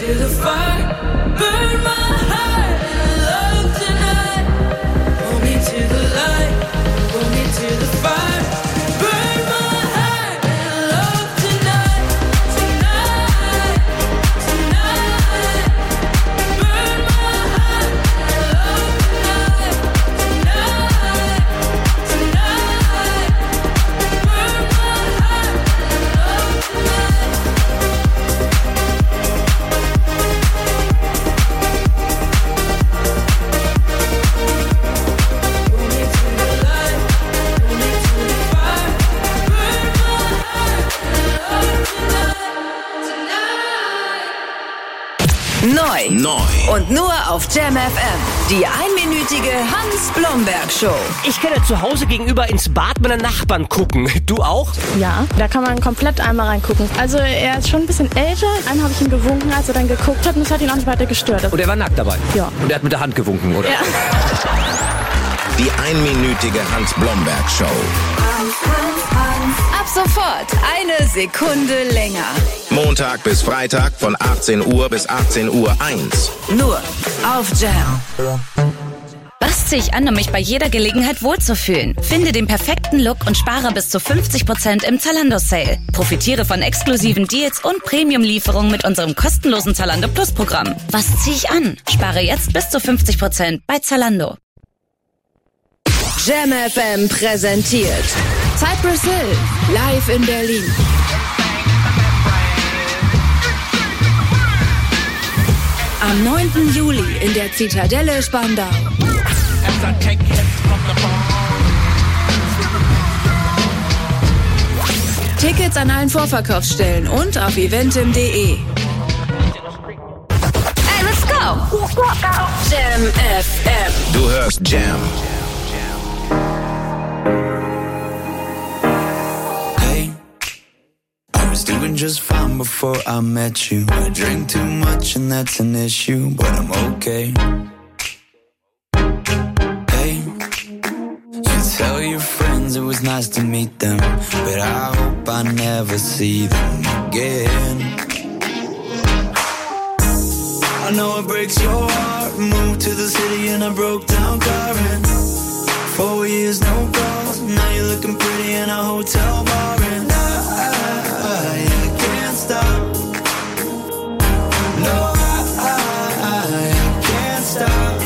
to the fire, burn my heart in love tonight. Pull me to the light, pull me to the fire, burn my heart in love tonight, tonight, tonight. Burn my heart in love tonight, tonight, tonight. Burn my heart in love tonight. Pull me to the light, pull me to the fire, burn my heart in love tonight, tonight. Neu. Und nur auf Jam FM. Die einminütige Hans-Blomberg-Show. Ich kann ja zu Hause gegenüber ins Bad meiner Nachbarn gucken. Du auch? Ja, da kann man komplett einmal reingucken. Also er ist schon ein bisschen älter. Einmal habe ich ihm gewunken, als er dann geguckt hat und es hat ihn auch nicht weiter gestört. Und er war nackt dabei? Ja. Und er hat mit der Hand gewunken, oder? Ja. Die einminütige Hans-Blomberg-Show. Ab sofort eine Sekunde länger. Montag bis Freitag von 18 Uhr bis 18:01 Uhr. Nur auf Jam. Was ziehe ich an, um mich bei jeder Gelegenheit wohlzufühlen? Finde den perfekten Look und spare bis zu 50% im Zalando-Sale. Profitiere von exklusiven Deals und Premium-Lieferungen mit unserem kostenlosen Zalando Plus-Programm. Was ziehe ich an? Spare jetzt bis zu 50% bei Zalando. Jam FM präsentiert Cypress Hill live in Berlin. Am 9. Juli in der Zitadelle Spandau. Tickets an allen Vorverkaufsstellen und auf eventim.de. Hey, let's go! Jam FM. Du hörst Jam. Hey, I was doing just fine before I met you. I drink too much and that's an issue, but I'm okay. Hey, you tell your friends it was nice to meet them, but I hope I never see them again. I know it breaks your heart. Moved to the city in a broke down car and 4 years no calls. Now you're looking pretty in a hotel bar and I can't stop. No, I can't stop.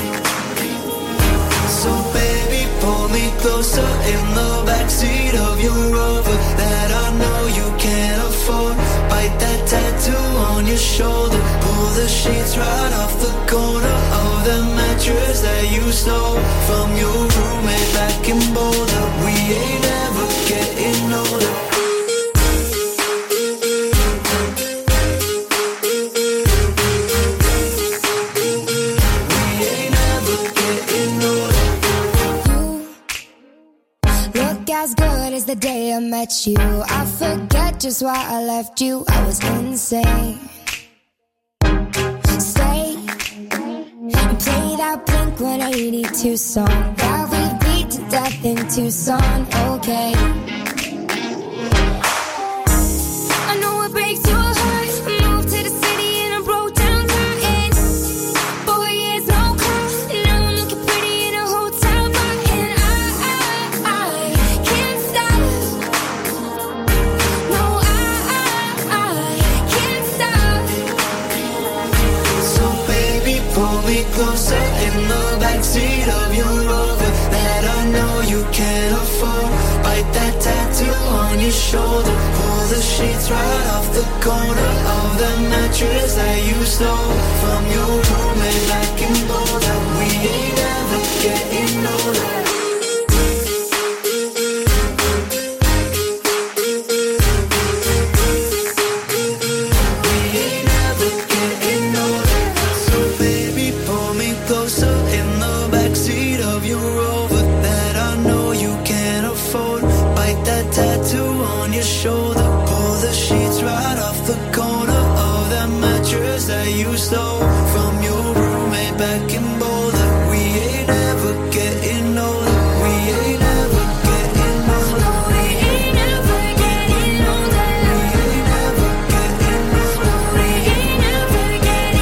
So baby, pull me closer in the backseat of your Rover that I know you can't afford. Bite that tattoo on your shoulder. Pull the sheets right off the corner of the mattress that you stole from your roommate back in Boulder. We ain't ever getting older. We ain't ever getting older. Look as good as the day I met you. I forget just why I left you. I was insane. Stay and play that Blink-182 song that we beat to death in Tucson. Okay. I know it breaks your heart. Moved to the city and I broke down crying. 4 years no call. Now I'm looking pretty in a hotel bar and I can't stop. No, I can't stop. So baby, pull me closer in the backseat of your Rover that I know you can't afford. Bite that tattoo on your shoulder. Pull the sheets right off the corner of the mattress that you stole from your roommate back in Boulder. We ain't ever getting older. We ain't ever getting older. So baby, pull me closer in the backseat of your Rover that I know you can't afford. Bite that tattoo on your shoulder. Pull the sheets right off the corner of that mattress that you stole from your roommate back in Boulder. We ain't ever getting older. We ain't ever getting older. We ain't ever getting older. We ain't ever getting older. We ain't ever getting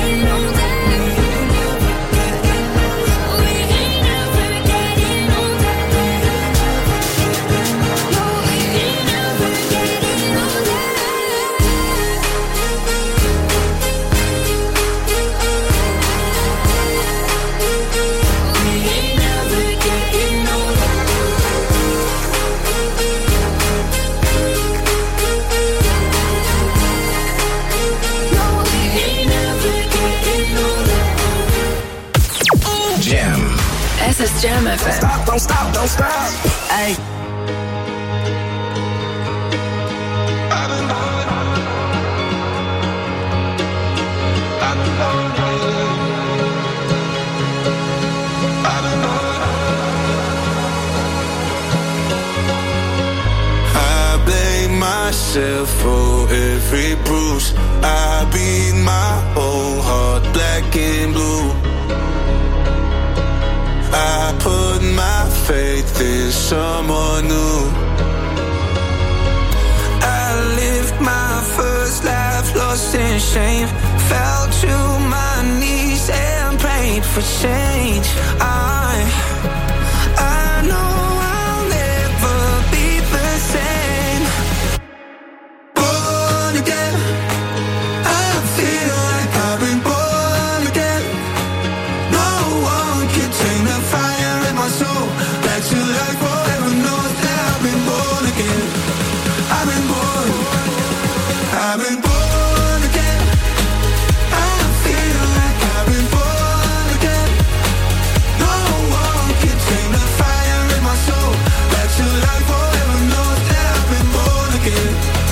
Jam FM. Don't stop, don't stop. Ey. Myself for every bruise. I beat my whole heart black and blue. I put my faith in someone new. I lived my first life lost in shame. Fell to my knees and prayed for change. I know I'll never be the same. Again, I feel like I've been born again. No one can tame the fire in my soul. Back to life forever knows that I've been born again. I've been born again. I feel like I've been born again. No one can tame the fire in my soul. Back to life forever knows that I've been born again.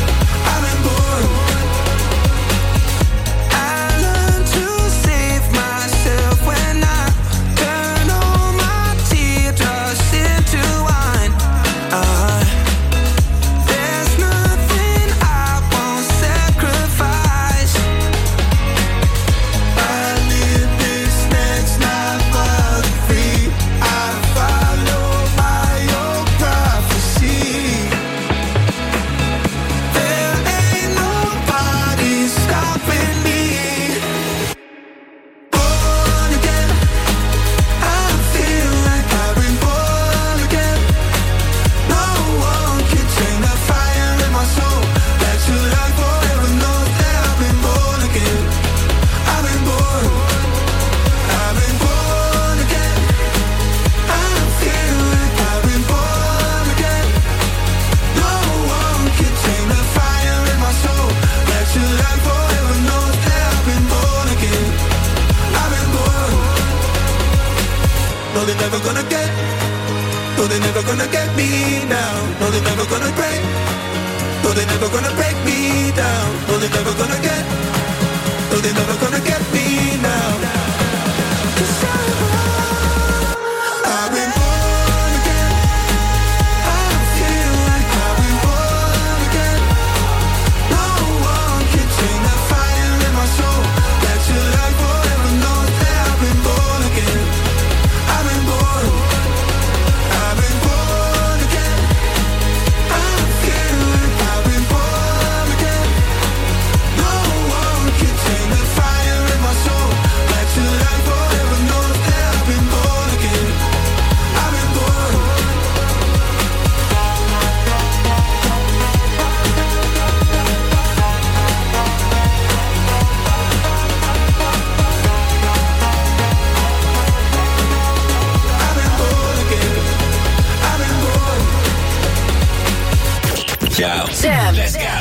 Jam. Let's go.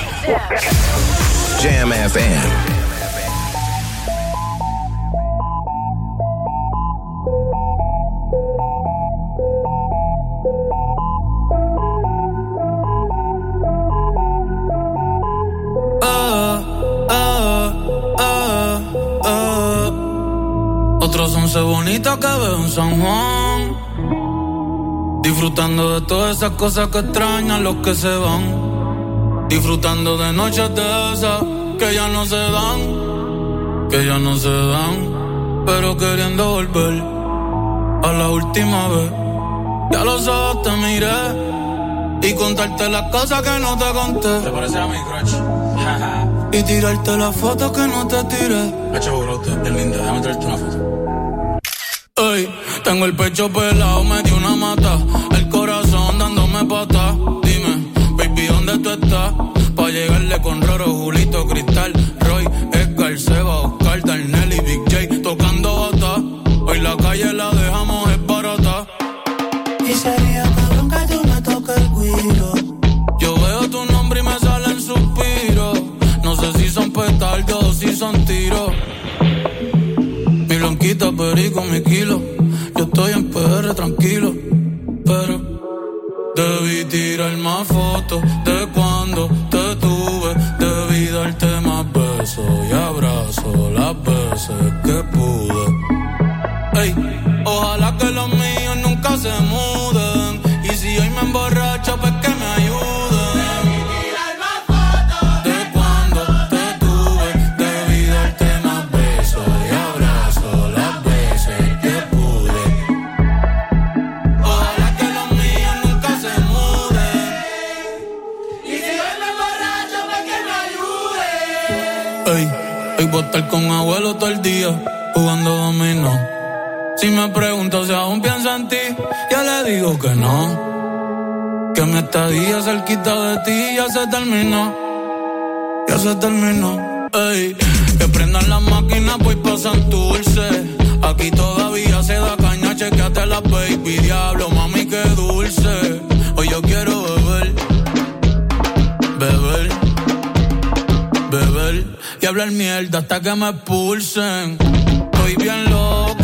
Jam FM. Otros 11 bonitas que veo en San Juan, disfrutando de todas esas cosas que extrañan los que se van. Disfrutando de noches de esas que ya no se dan, pero queriendo volver a la última vez. Ya los ojos te miré y contarte las cosas que no te conté. ¿Te parece a mi crush? Y tirarte las fotos que no te tiré. Hacho, brote, es linda, déjame traerte una foto. Ey, tengo el pecho pelado, me dio una mata, el corazón dándome patas. Dime, baby, ¿dónde tú estás? Pa' llegarle con Roro, Julito, Cristal, Roy, Edgar, Seba, Oscar, Darnell y Big J tocando bata. Hoy la calle la dejamos es barata. Y sería cabrón que tú me toques el guiro. Yo veo tu nombre y me salen suspiros. No sé si son petardos o si son tiros. Mi blanquita, perico, mi kilo. Yo Yo estoy en PR tranquilo, pero debí tirar más fotos de cuando te tuve. Debí darte más besos y abrazos las veces que pude. Ey, ojalá que los míos nunca se muden. Y si hoy me emborracho, pues que me ayuden. Debí tirar más fotos de cuando te tuve. Debí darte más besos y abrazos las veces que pude. Ojalá que los míos nunca se muden. Y si hoy me emborracho, pues que me ayuden. Ey, hoy voy a estar con abuelo todo el día jugando dominó. Si me pregunto si aún pienso en ti, ya le digo que no. Que mi estadía cerquita de ti ya se terminó. Ya se terminó. Ey, que prendan las máquinas, voy pa' Santurce. Aquí todavía se da caña, chequeate la baby. Diablo, mami, qué dulce. Hoy yo quiero beber, beber, beber y hablar mierda hasta que me expulsen. Estoy bien loco.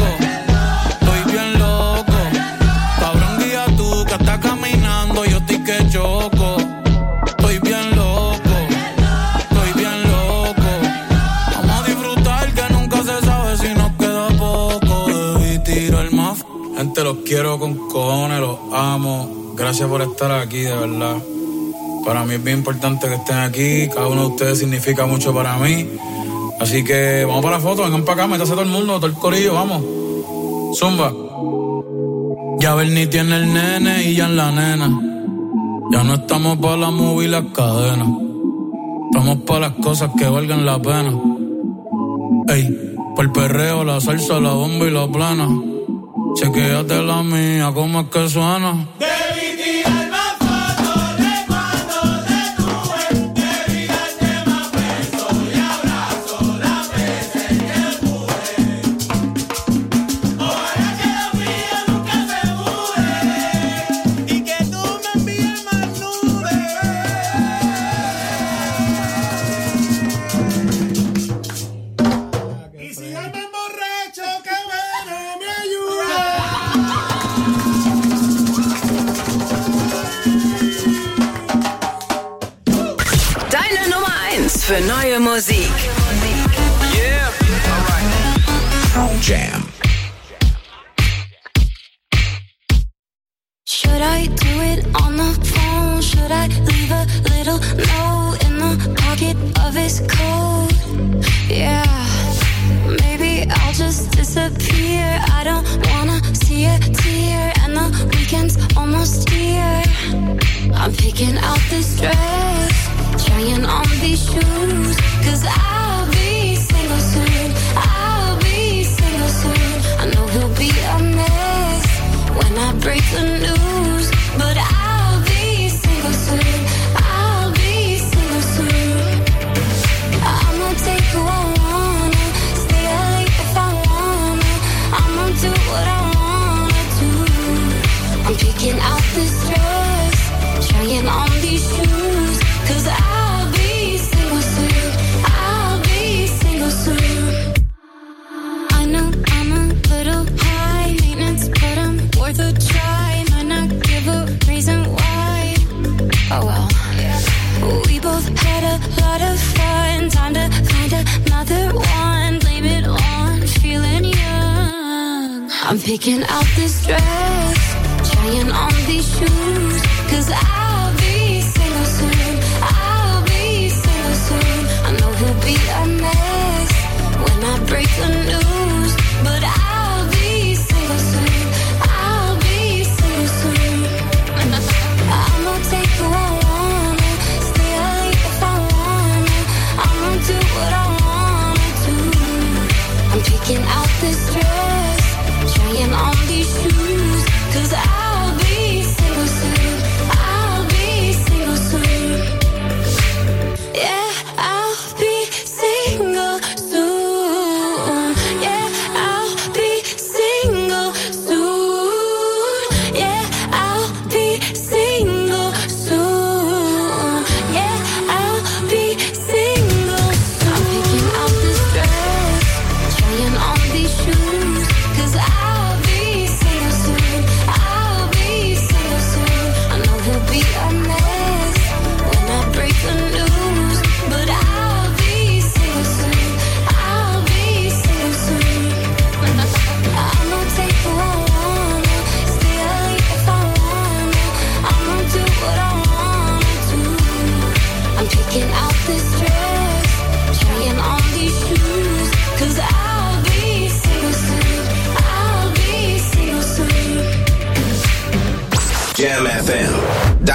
Que está caminando, yo estoy que choco. Estoy bien loco, estoy bien loco. Vamos a disfrutar que nunca se sabe si nos queda poco. Debí tirar más. Gente, los quiero con cojones, los amo. Gracias por estar aquí, de verdad. Para mí es bien importante que estén aquí. Cada uno de ustedes significa mucho para mí. Así que vamos para la foto, vengan para acá, métase todo el mundo, todo el corillo, vamos. Zumba. Ya Bernie tiene el nene y ya en la nena. Ya no estamos pa' la movie y las cadenas. Estamos pa' las cosas que valgan la pena. Ey, pa' el perreo, la salsa, la bomba y la plana. Chequéate la mía, ¿cómo es que suena? Debí tirar más fotos de cuando te tuve. Debí darte más besos y abrazos las veces que pude. Ojalá que los míos nunca se muden. Y que tú me envíes más nudes. Y si hoy me emborracho, que bueno me ayuda. Deine Nummer 1 für neue Musik. Jam. Should I do it on the phone? Should I leave a little note in the pocket of his coat? Yeah, maybe I'll just disappear. I don't wanna see a tear, and the weekend's almost here. I'm picking out this dress, trying on these shoes, 'cause I'll be single soon. I'll be single soon. I know he'll be a mess when I break the news, but I'll be single soon. I'll be single soon. I'ma take who I wanna, stay late if I wanna. I'ma do what I wanna do. I'm picking out this dress, trying on these shoes, 'cause I'll be single soon. I'll be single soon. I know I'm a little high maintenance, but I'm worth a try. Might not give a reason why. Oh well. We both had a lot of fun. Time to find another one. Blame it on feeling young. I'm picking out this dress, trying on these shoes, 'cause I'll be single soon. I'll be single soon. I know he'll be a mess when I break the news, but I'll be single soon. I'll be single soon. I'ma take who I wanna, stay late if I wanna. I'ma do what I wanna do. I'm picking out this dress, trying on these shoes, 'cause I'll be single soon. I'll be single soon. Yeah, I'll be single soon. Yeah, I'll be single soon. Yeah, I'll be single soon. Yeah, I'll be single soon. I'm picking out this dress, trying on these shoes, 'cause I'll be single.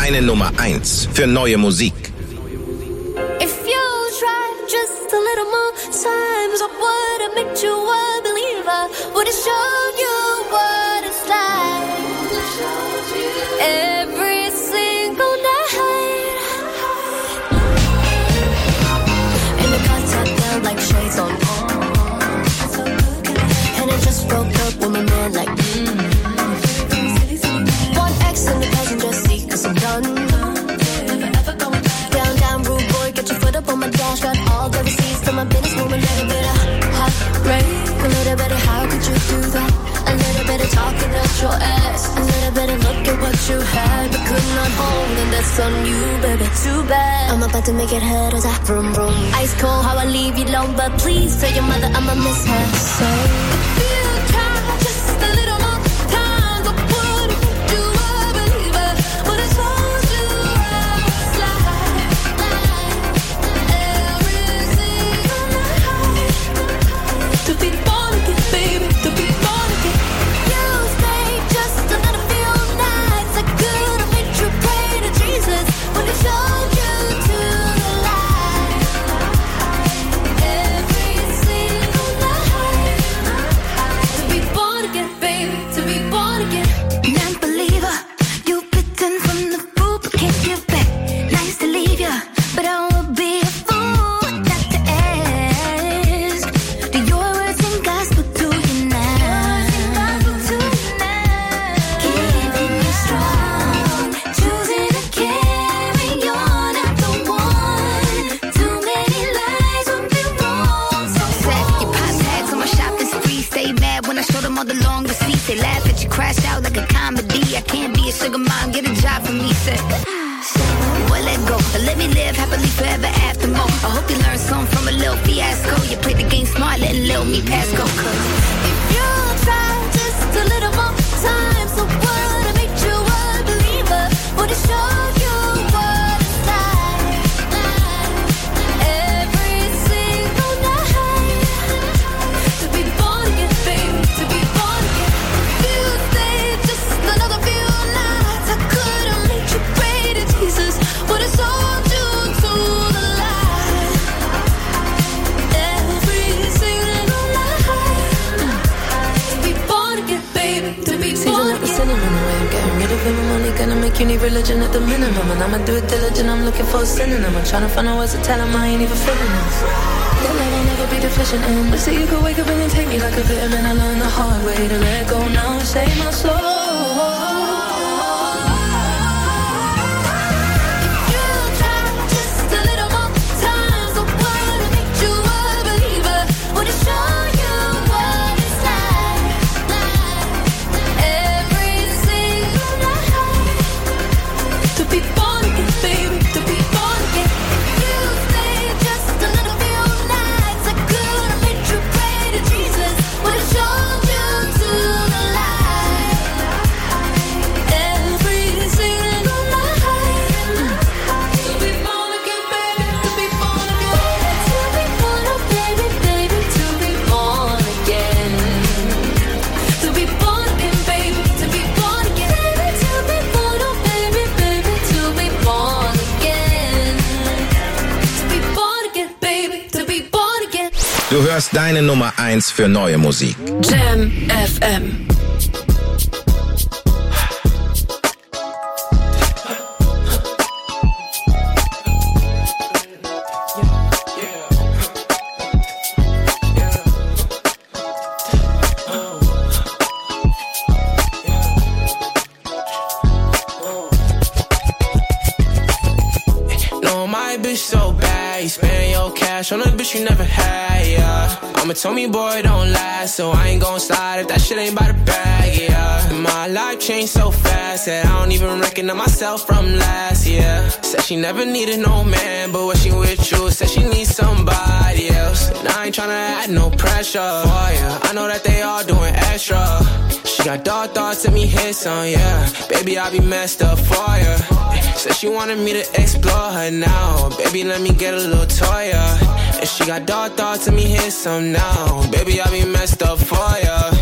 deine Nummer 1 für neue Musik. If you try just a little more times, I would have made you a believer. Would have shown you what it's like. Every single night. In the contact felt like shades on. And it just broke up with my man like One X in the passenger seat, cause I'm done. Down, rude boy, get your foot up on my dash. Got all the receipts to my business, move a little bit of heartbreak. A little bit of how could you do that? A little bit of talking at your ass. A little bit of look at what you had but could not hold, and that's on you, baby. Too bad. I'm about to make it hurt as I vroom vroom. Ice cold, how I leave you alone, but please tell your mother I'ma miss her. So if you try just a little more time, I would have made you a believer. Would have told you I was like every single night. To be born again, baby, to be born again. You stayed just another few nights. I could have made you pray to Jesus. Would have showed you to the light. Every single night. To be born again, baby, to be born again. Non-believer, you bitten from the fruit but can't give back. Nice to leave ya, but I would be a fool not to ask. Do your words and gospel to you now? Keeping you strong, choosing to carry on after one. Too many lies would be wrong. So Set your pop tags on my shopping spree. Stay mad when I show them all the long receipts. They laugh at you, crash out like a comedy. I can't be a sugar mom, get a job for me. Said, boy, let go. Let me live happily forever after more. I hope you learn something from a little fiasco. You played the game smart, letting little me pass go. if you try just a little more time, so would have made you a believer. Would have showed you what it's like. Every single night. To be born again, baby, to be born again. You stayed just another few nights. I could have made you pray to Jesus. Would have sold you to the light. Every single night. To be born again, baby, to be born Season up the again. cinnamon away. I'm getting rid of him. I'm only gonna make you need religion at the minimum. And I'ma do it diligent. I'm looking for a synonym. I'm trying to find out ways to tell him I ain't even feeling this. That love will never be deficient in. But see, you could wake up and then take me like a vitamin. I learned the hard way to let go now and save my soul. You try just a little more time, so would have made you a believer. Would have shown you what it's like. Every single night. To be born again, baby, to be born again. You stayed just another few nights. I could have made you pray to Jesus. Would have shown you to the light. Every single night. To be born again, baby, to be born again. To be born again, baby, to be born again. To be born again, baby, to be born again. To be born, oh baby, baby, to be born again. To be born again, baby, to be born again. Du hörst deine Nummer 1 für neue Musik. Jam FM. No, my bitch so bad. You spend your cash on a bitch you never had, yeah. I'm a Tommy boy, don't last, so I ain't gon' slide if that shit ain't by the bag, yeah. My life changed so fast that I don't even recognize myself from last year. Said she never needed no man, but when she with you, said she needs somebody else. And I ain't tryna add no pressure for ya. I know that they all doing extra. She got dark thoughts, let me hit some, yeah. Baby, I be messed up for ya. Said she wanted me to explore her now. Baby, let me get a little toy, yeah. And she got dark thoughts, let me hit some now. Baby, I be messed up for ya. I get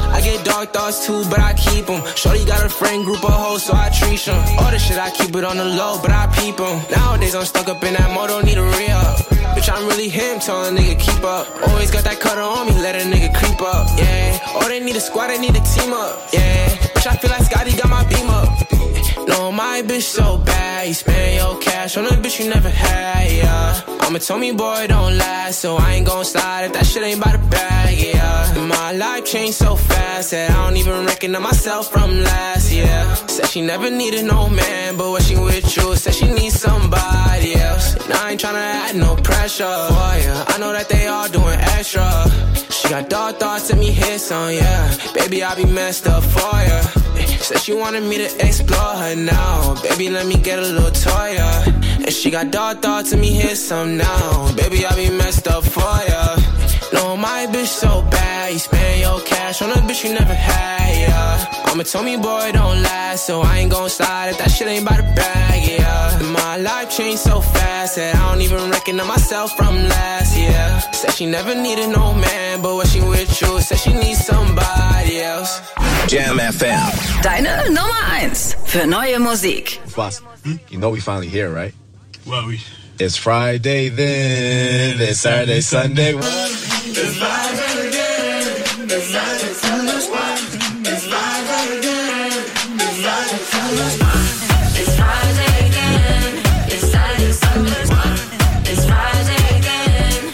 get dark thoughts too, but I keep them. Shorty got a friend group of hoes, so I treat them. All the shit I keep it on the low, but I peep them. Nowadays I'm stuck up in that mode, don't need a re-up. Bitch, I'm really him, tell a nigga keep up. Always got that cutter on me, let a nigga creep up, yeah. Oh, they need a squad, they need a team up, yeah. Bitch, I feel like Scotty got my beam up. No, my bitch so bad, you spend your cash on a bitch you never had, yeah. I'm a Tommy boy, don't last, so I ain't gon' slide if that shit ain't by the bag, yeah. My life changed so fast that I don't even recognize myself from last, yeah. Said she never needed no man, but when she with you, said she needs somebody else. And I ain't tryna add no pressure for ya. I know that they all doing extra. She got dark thoughts, let me hit some, yeah. Baby, I be messed up for ya. Said she wanted me to explore her now. Baby, let me get a little toy, yeah. And she got dark thoughts, let me hit some now. Baby, I be messed up for ya. No, my bitch so bad, you spend your cash on a bitch you never had, yeah. I'm a Tommy boy, don't last, so I ain't gon' slide if that shit ain't by the bag, yeah. My life changed so fast that I don't even recognize myself from last, yeah. Said she never needed no man, but when she with you, said she needs somebody else. Jam FM. Deine Nummer 1 für neue Musik. Boss, you know we finally here, right? Well, It's Friday then, it's Saturday, Sunday. It's Friday again. It's Friday, Sunday. It's Friday again. It's Friday, Sunday. It's Friday again. It's Saturday, Sunday. It's Friday again.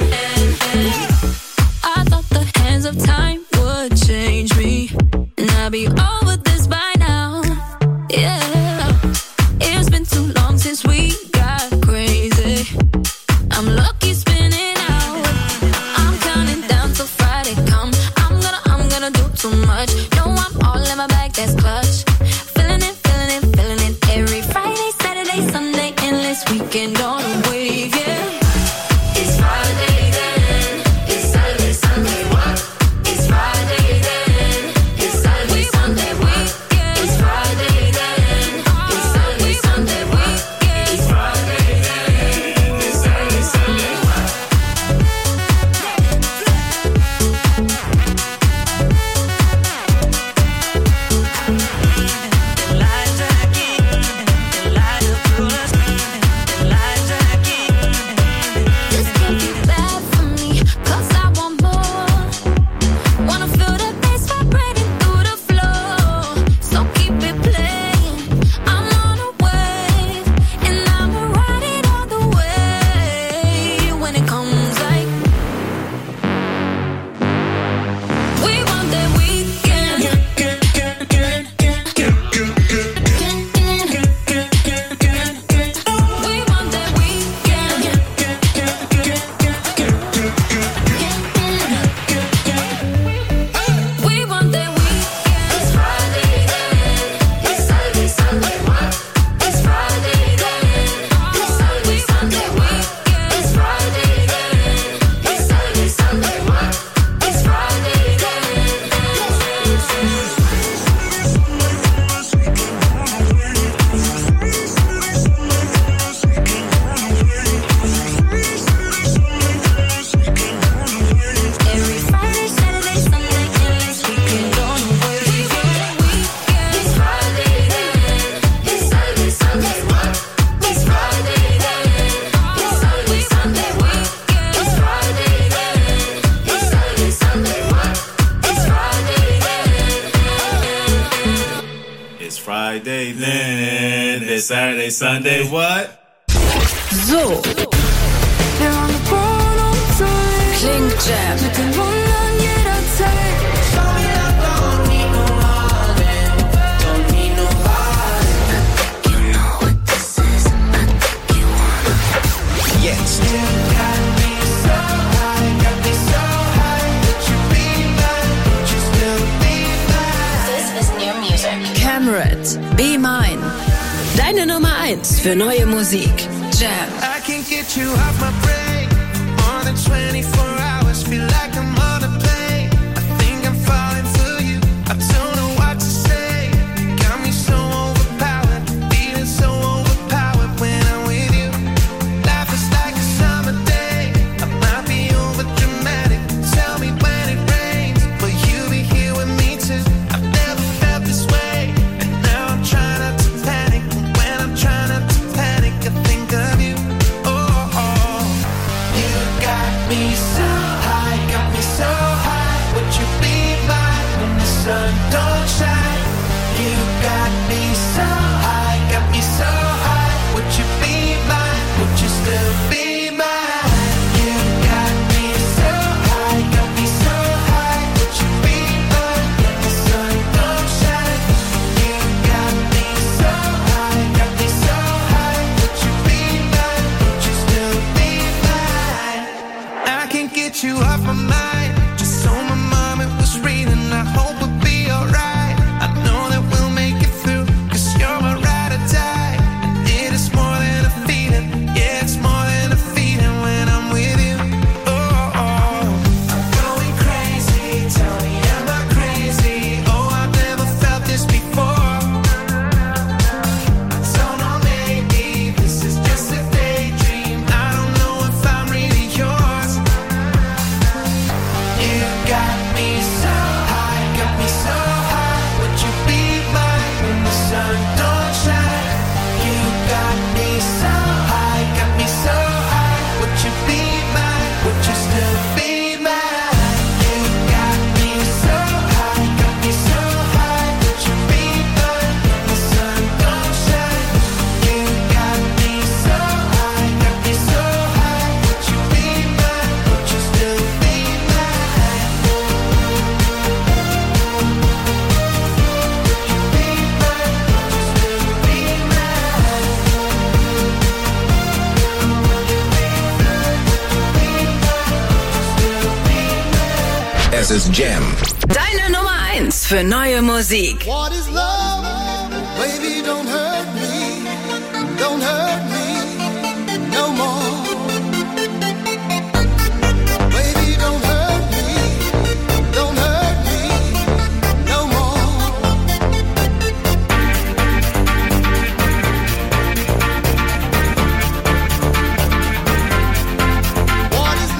I thought the hands of time would change me, and I'd be over this by now. Yeah, it's been too long since we got crazy. I'm lucky spinning out. I'm counting down till Friday come. I'm gonna do too much. No, I'm all in my bag, that's clutch. Feeling it, feeling it, feeling it. Every Friday, Saturday, Sunday, endless weekend on a wave, yeah. It's Friday then. It's Saturday, Sunday. What? It's Friday then. It's Saturday, Sunday. What? It's Friday then. It's Saturday, Sunday. What? It's Friday then. It's Saturday, Sunday. This can't be bad for me, 'cause I want more. Wanna feel that bass vibrating through the floor. So keep it playing. I'm on a wave, and I'ma ride it all the way. When it comes like we want that weekend. We want that weekend. We want that weekend. It's Friday then. It's Saturday, Sunday. What? It's Friday then. It's Saturday, Sunday. What? It's Friday then. It's Saturday, Sunday. What? It's Friday Every Friday, Saturday, Sunday, endless weekend on a wave. It's Friday then. It's Saturday, Sunday. What? It's Friday then. It's Saturday, Sunday. What? It's Friday then. It's Saturday, Sunday. What? It's Friday then. It's Friday then, it's Saturday, Sunday. What? So klingt Jam. Mit den Wundern jederzeit. Jetzt. This is new music. Cameron, Be Mine. Deine Nummer 1 für neue Musik. Jam. I can't get you off my brain. More than 24 hours, feel like I'm on a plane. I think I'm falling for you. I don't know what to say. Got me so overpowered, feeling so overpowered when I'm with you. Life is like a summer day. I might be over dramatic. Tell me when it rains, will you be here with me Es ist Jam. Deine Nummer 1 für neue Musik. What is love? Baby, don't hurt me. Don't hurt me no more. Baby, don't hurt me. Don't hurt me no more. What is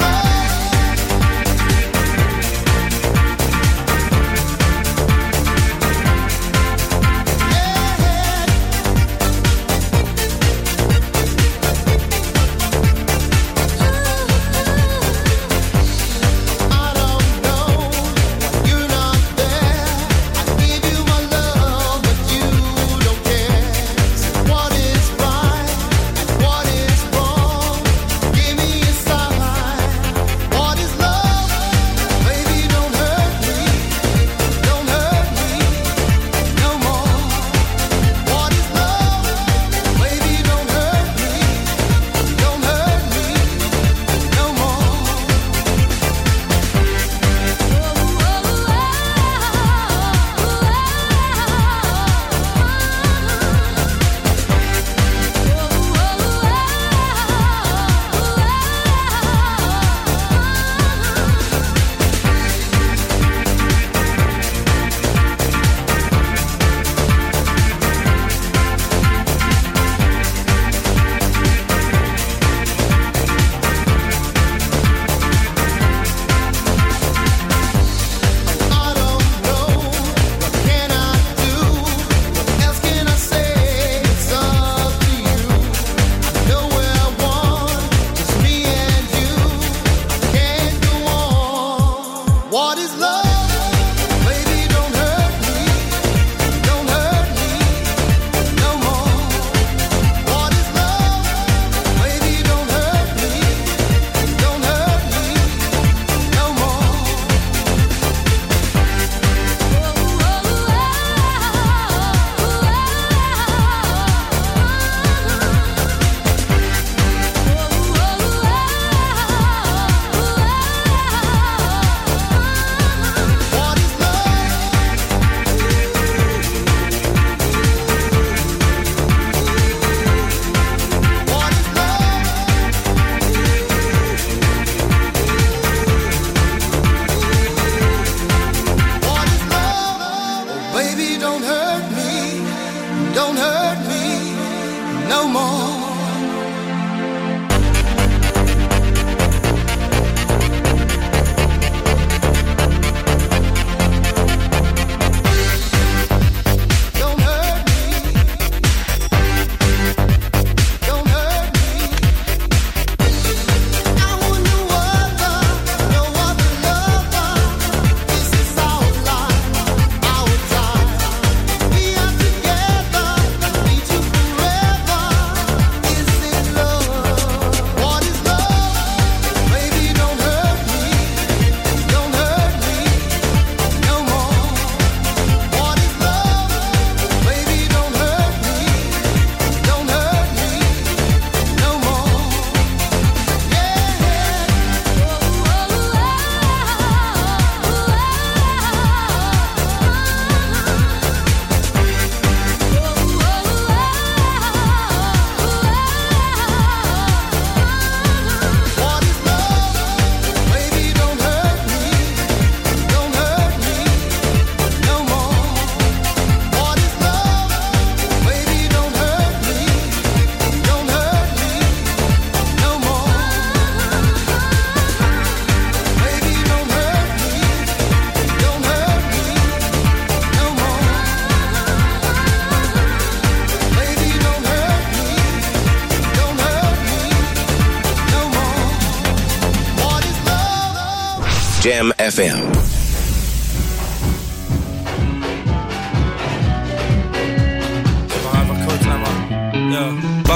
Jam FM.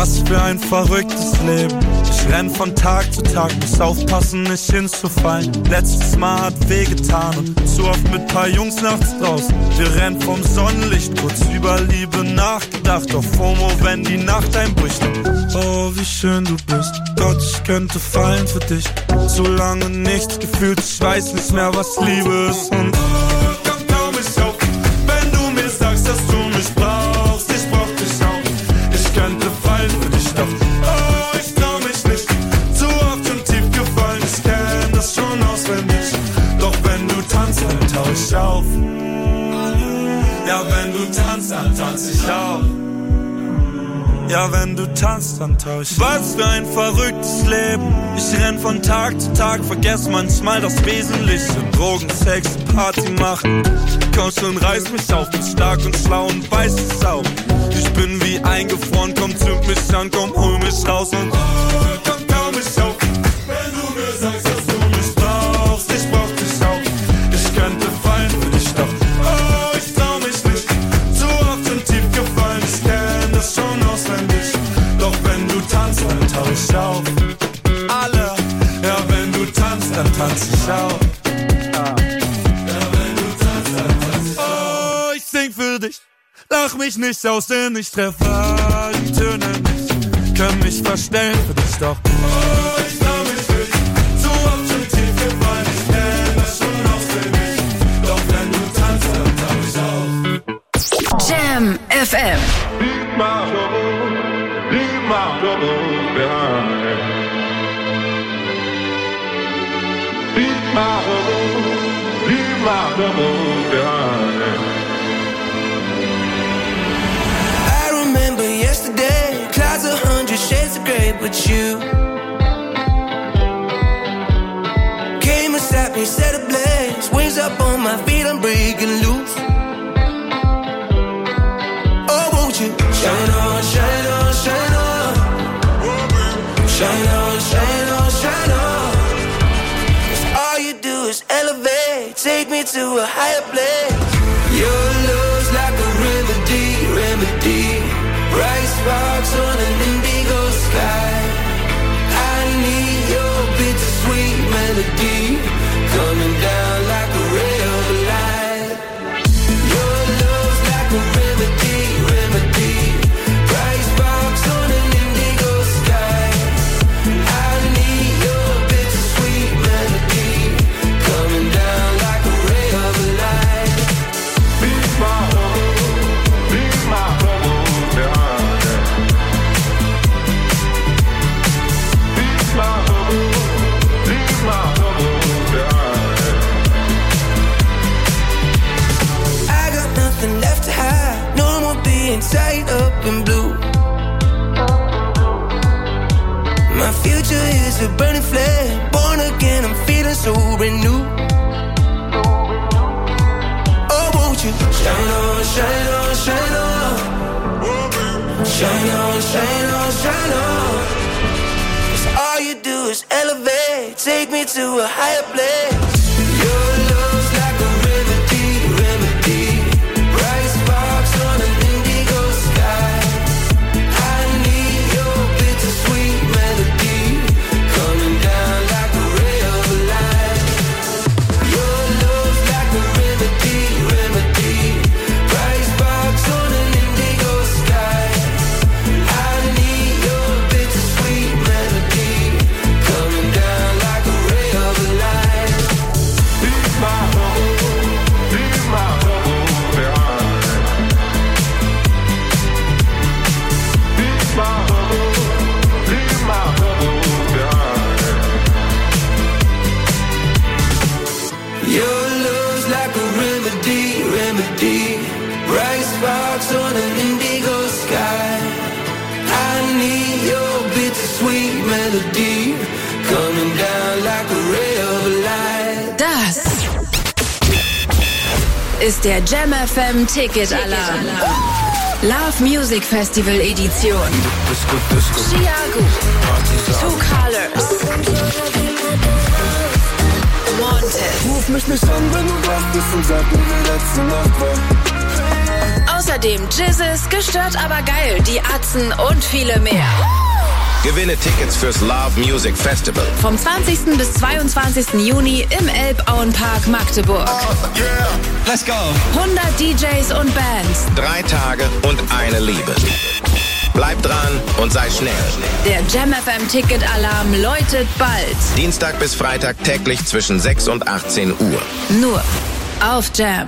Was für ein verrücktes Leben. Ich renn von Tag zu Tag, muss aufpassen, nicht hinzufallen. Letztes Mal hat wehgetan und zu oft mit paar Jungs nachts draußen. Wir rennen vom Sonnenlicht, kurz über Liebe nachgedacht. Auf FOMO, wenn die Nacht einbricht. Oh, wie schön du bist. Gott, ich könnte fallen für dich. So lange nichts gefühlt, ich weiß nicht mehr, was Liebe ist. Und komm, trau mich auf, wenn du mir sagst, dass du mich brauchst. Ich brauch dich auch. Ich könnte fallen für dich, doch oh, ich trau mich nicht. Zu oft und tief gefallen, ich kenn das schon auswendig. Doch wenn du tanzt, dann tau ich auf. Ja, wenn du tanzt, dann tanz ich auf. Ja, wenn du tanzt, dann tau ich. Was für ein verrücktes Leben. Ich renn von Tag zu Tag, vergess manchmal das Wesentliche. Drogen, Sex, Party machen. Komm schon, reiß mich auf, bin stark und schlau und weiß es auch. Ich bin wie eingefroren, komm, zünd mich an, komm, hol mich raus und komm, trau mich auf. Wenn du mir sagst, dass du mich brauchst, ich brauch dich auch. Ich könnte fallen für dich, doch oh, ich trau mich nicht. Zu oft und tief gefallen, ich kenn das schon auswendig. Doch wenn du tanzt, dann tau ich auf. Alle, ja, wenn du tanzt, dann tanz ich auf. Sing für dich, lach mich nicht aus, denn ich treffe die Töne nicht. Kann mich verstellen für dich, doch oh, ich trau mich nicht. So oft schon tief gefallen, ich kenn das schon auswendig. Doch wenn du tanzt, dann tau ich auf. Jam FM. Leave my troubles behind. Leave my troubles behind. Yesterday, clouds 100 shades of grey, but you came and sat me, set ablaze, wings up on my feet, I'm breaking loose. Oh, won't you shine on, shine on, shine on, shine on, shine on, shine on. 'Cause all you do is elevate, take me to a higher place. Your love's like a remedy, remedy. Bright sparks on an indigo sky. I need your bittersweet melody coming down like a ray of light. Your love's like a remedy, remedy. Bright sparks on an indigo sky. I need your bittersweet melody coming down like a ray of light. Be my home, be my home. I got nothing left to hide. No more being tied up in blue. My future is a burning flame. Born again, I'm feeling so renewed. Oh, won't you shine on, shine on, shine on. Shine on, shine on, shine on. 'Cause all you do is elevate, take me to a higher place. Your love's like a remedy, remedy. Bright sparks on an indigo sky. I need your bittersweet melody coming down like a ray of light. Your love's like a remedy, remedy. Bright sparks on an indigo sky. I need your bittersweet melody coming down like a ray of light. Leave my home behind. Leave my home behind. Your love's like a remedy, remedy. Bright sparks on an indigo sky. I need your bittersweet melody coming down like a ray of light. Das ist der Jam FM Ticket Alarm. Love Music Festival Edition. Chiago, Two Colors, Wanted. Ruf mich nicht an, wenn du wach bist und sag mir, wie letzte Nacht war. Außerdem Außerdem Jizzes, gestört aber geil, die Atzen und viele mehr. Gewinne Tickets fürs Love Music Festival. Vom 20. bis 22. Juni im Elbauenpark Magdeburg. Yeah. Let's go. 100 DJs und Bands. 3 Tage und eine Liebe. Bleib dran und sei schnell. Der Jam FM Ticket-Alarm läutet bald. Dienstag bis Freitag täglich zwischen 6 und 18 Uhr. Nur auf Jam.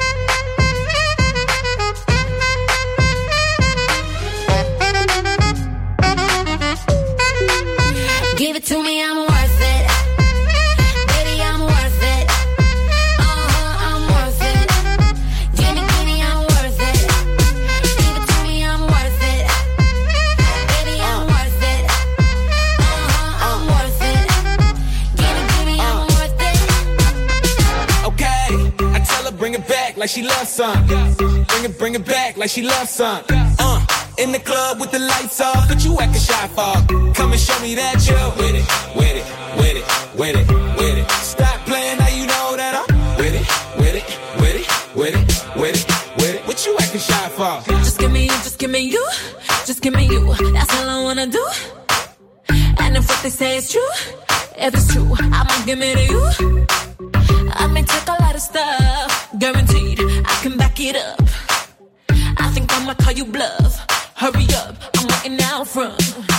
Give it to me, I'm worth it. Baby, I'm worth it. I'm worth it. Give me, I'm worth it. Give it to me, I'm worth it. Baby, I'm worth it. I'm worth it. Give me, I'm worth it. Okay, I tell her bring it back like she loves some. Bring it back like she loves some. In the club with the lights off, but you acting shy for. Come and show me that you're with it, with it, with it, with it, with it. Stop playing, now you know that I'm with it, with it, with it, with it, with it, with it. What you acting shy for? Just give me you, just give me you, just give me you. That's all I wanna do. And if what they say is true, if it's true, I'ma give it to you. I may take a lot of stuff, guaranteed I can back it up. I think I'ma call you bluff. Hurry up, I'm waiting out front.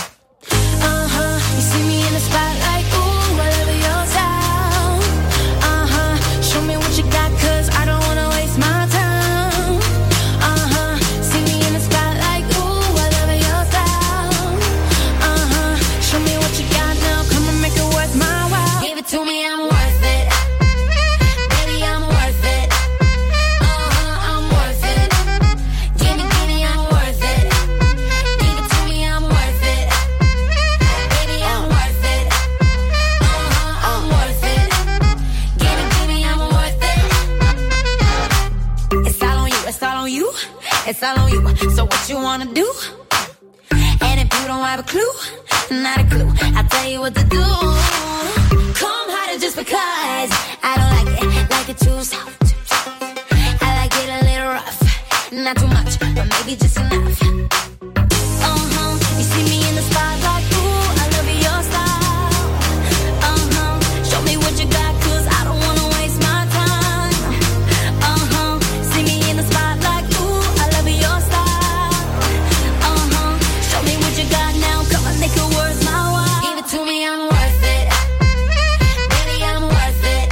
You see me in the spotlight, ooh, I love your style. Show me what you got, cause I don't wanna waste my time. See me in the spotlight, ooh, I love your style. Show me what you got now, come and make it worth my while. Give it to me, I'm worth it. Baby, I'm worth it. I'm worth it. Give me, I'm worth it. Give it to me, I'm worth it. Baby, I'm worth it. I'm worth it. Give me, I'm worth it. It's all on you, it's all on you, it's all on you. So what you wanna do? And if you don't have a clue, not a clue, I'll tell you what to do. Come harder just because I don't like it too soft. I like it a little rough, not too much, but maybe just enough. You see me in the spotlight, ooh, I love your style. Show me what you got, cause I don't wanna waste my time. See me in the spotlight, ooh, I love your style. Show me what you got now, come on, make it worth my while. Give it to me, I'm worth it. Baby, I'm worth it.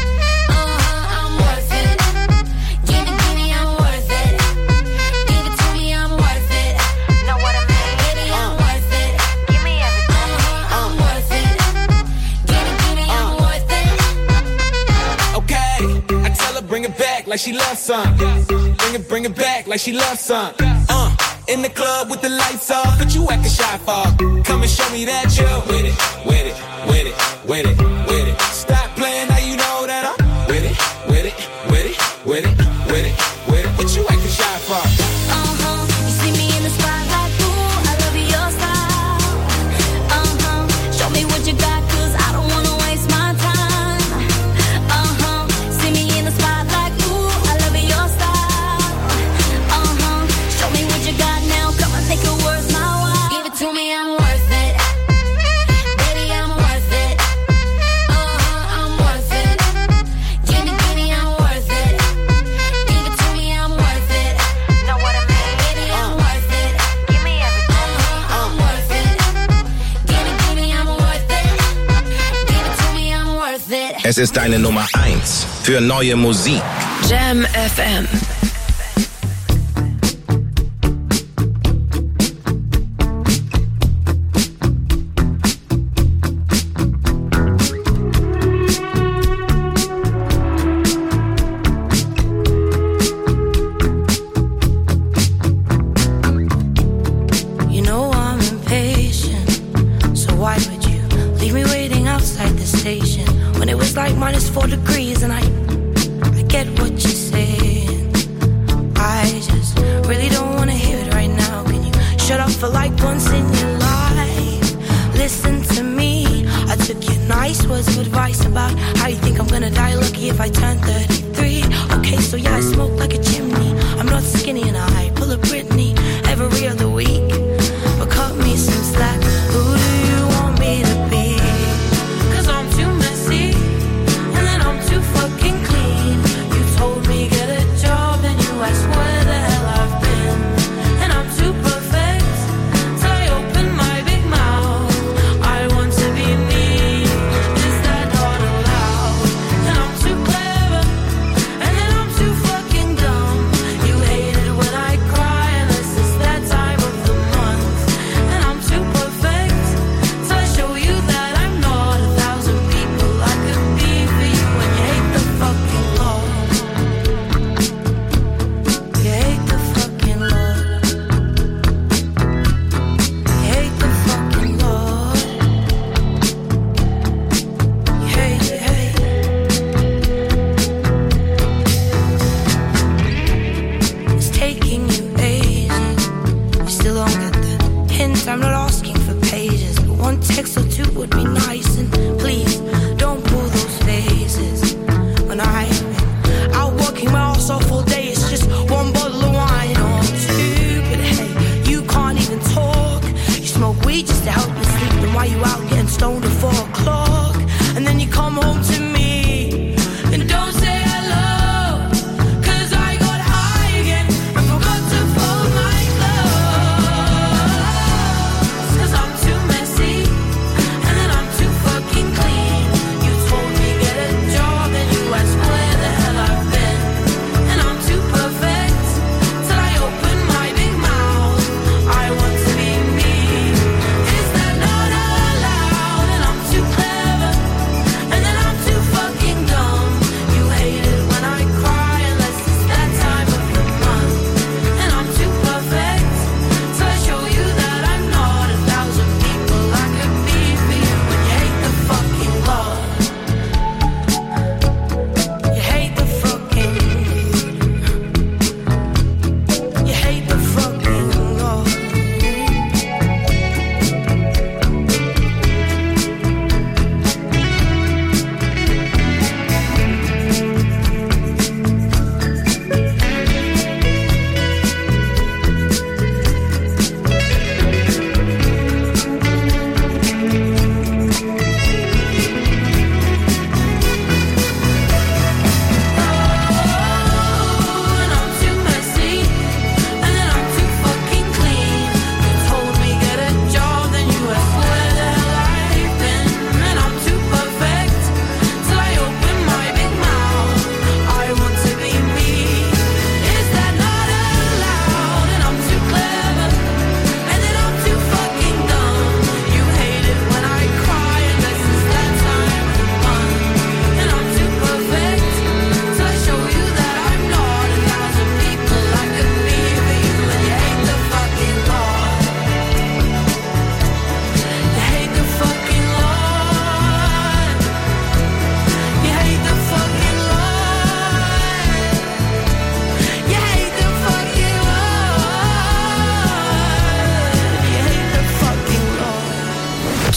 I'm worth it. Give me, I'm worth it. Give it to me, I'm worth it. Know what I mean? Baby, I'm worth it. Give me everything. I'm worth it. Give me, I'm worth it. Okay, I tell her bring it back like she loves some. Bring it back like she loves some. In the club with the lights off, but you acting shy for. Come and show me that you're with it, with it, with it, with it, with it. Stop playing, now you know that I'm with it, with it, with it, with it, with it, with it. What you acting shy for? You see me in the spotlight, ooh, I love your style. Show me what you got, cause I don't wanna waste my time. See me in the spotlight, ooh, I love your style. Show me what you got now, come on, make it worth my while. Give it to me, I'm worth it. Baby, I'm worth it. I'm worth it. Give me, I'm worth it. Give it to me, I'm worth it. Know what I mean? Baby, I'm worth it. Give me everything. I'm worth it. Give me, I'm worth it. Give it to me, I'm worth it. Es ist deine Nummer 1 für neue Musik. Jam FM. You know I'm impatient, so why would you leave me waiting outside the station when it was like -4 degrees? And I get what you're saying. I just really don't wanna hear it right now. Can you shut up for like once in your life? Listen to me. I took your nice words of advice about how you think I'm gonna die lucky if I turn 33. Okay, so yeah, I smoke like a chimney. I'm not skinny and I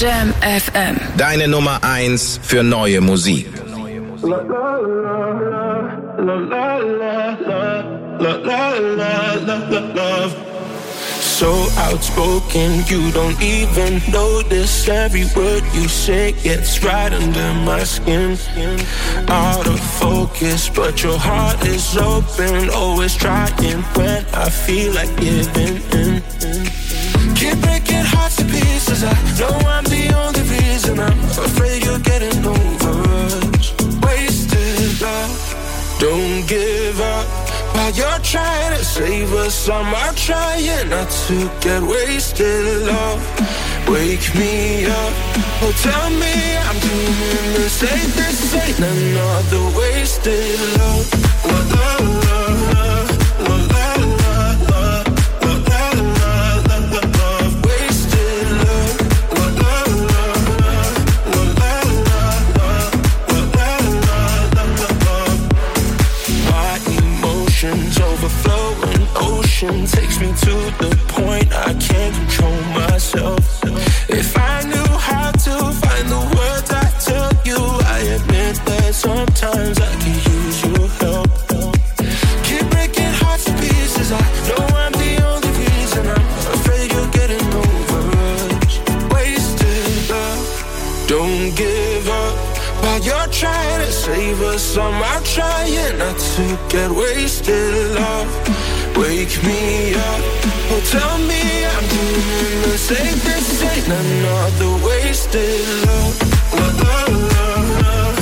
Jam FM. Deine Nummer 1 für neue Musik. So outspoken, you don't even notice. Every word you say gets right under my skin. Out of focus, but your heart is open. Always trying when I feel like giving in. Keep breaking hearts to pieces. I know I'm the only reason. I'm afraid you're getting over us. Wasted love, don't give up. While you're trying to save us, I'm trying not to get wasted. Love, wake me up. Oh, tell me I'm doing the same. This ain't another wasted love. Love, love, love, love. Overflowing ocean takes me to the point I can't control myself. If I knew how to find the words I tell you, I admit that sometimes I could use your help. Keep breaking hearts to pieces. I know I'm the only reason. I'm afraid you're getting over us. Wasted love, don't give up. While you're trying to save us, I'm trying not to get wasted. Love, wake me up. Oh, tell me I'm doing the same. This ain't another wasted love. Love, love, love, love.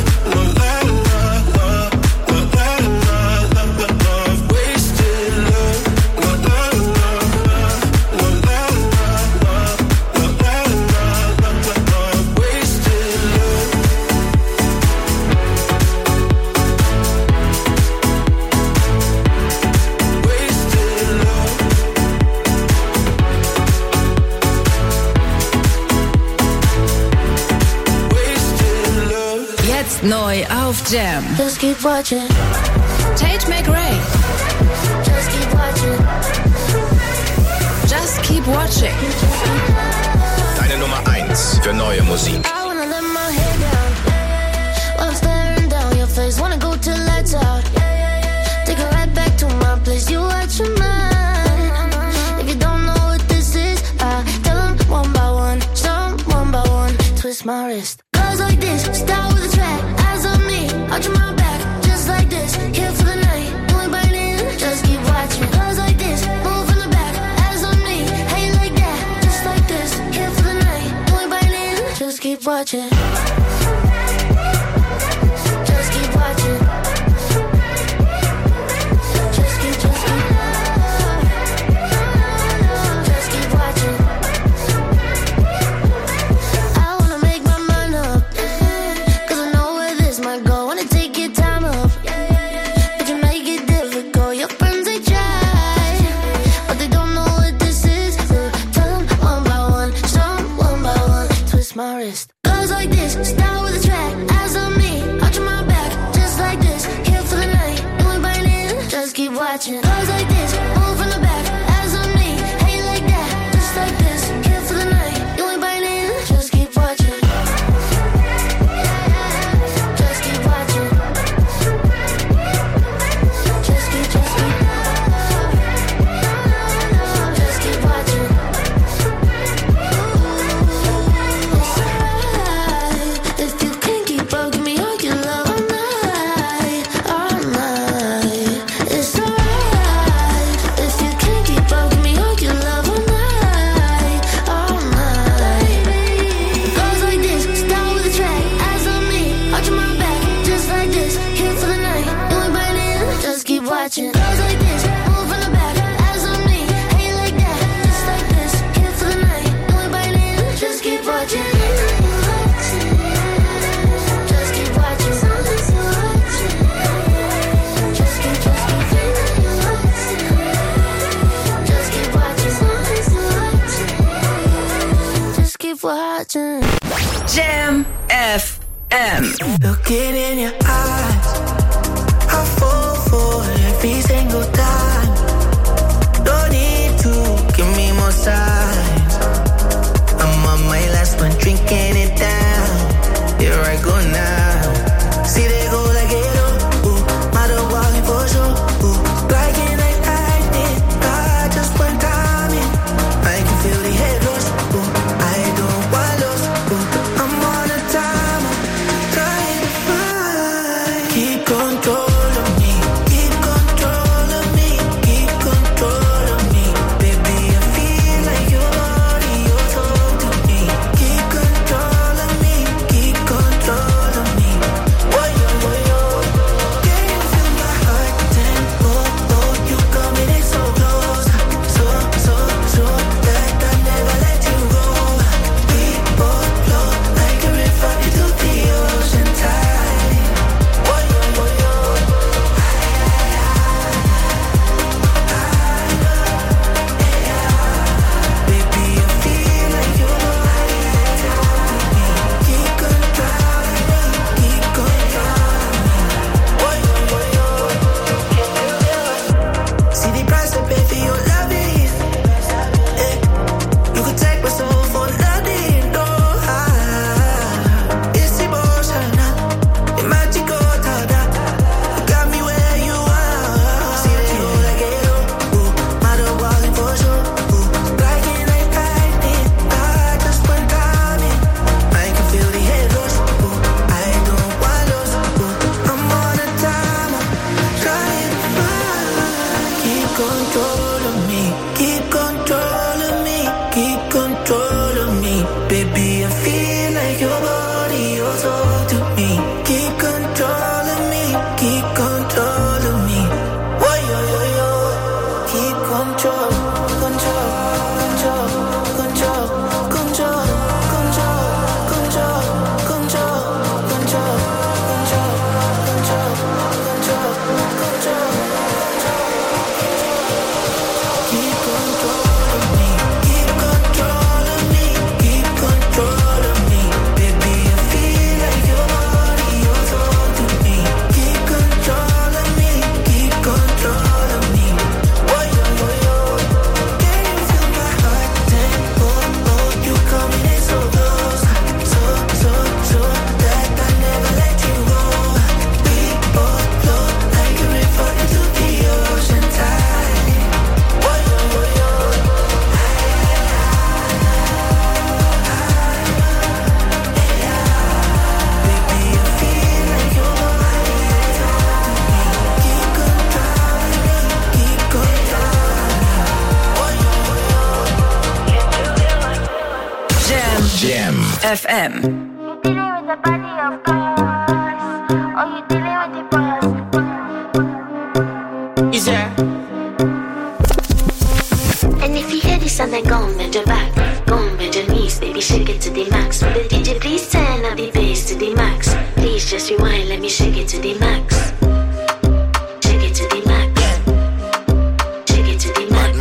Neu auf Jam. Just keep watching. Tate McRae. Just keep watching. Just keep watching. Deine Nummer 1 für neue Musik. I wanna let my head down while I'm staring down your face. Wanna go till lights out. Take it right back to my place. You watch your mind. If you don't know what this is, I tell them one by one. Some one by one. Twist my wrist. Girls like this, start with a track. Eyes on me, arching my back. Just like this, here for the night. Going biting, just keep watching. Girls like this, move from the back. Eyes on me, how you like that? Just like this, here for the night. Going biting, just keep watching. Just keep watching. Just keep, just keep. Just keep watching. I wanna make my mind up, 'cause I know where this might go. Wanna take your time up, but you make it difficult. Your friends, they try, but they don't know what this is. Tell them one by one, some one by one. Twist my wrist. Girls like this, start with a track. Eyes on me, arching my back. Just like this, here for the night. Doing biting, just keep watching. Girls like this, move from the back. Eyes on me, how you like that? Just like this, here for the night. Doing biting, just keep watching. Just keep watching. Just keep, just keep. Just keep watching. It's alright if you can't keep up, give me all your love all night, all night. It's alright if you can't keep up, give me all your love all night, all night. Goes like this, start with a track. Eyes on me, arching my back. Just like this, here for the night. Doing biting, just keep watching. Goes like this, move from the back. Eyes on me, how you like that? Just like this, here for the night. Doing biting, just keep watching. Just keep watching. Just keep, just keep. Just keep watching. Just keep watching. Jam FM. Looking in your eyes, I fall for every single time. No need to give me more signs. I'm on my last one drinking. FM. And if you hear this and then go and bend your back, go and bend your knees, baby, shake it to the max. Will the DJ please turn up the bass to the max? Please just rewind, let me shake it to the max. Shake it to the max. Shake it to the max.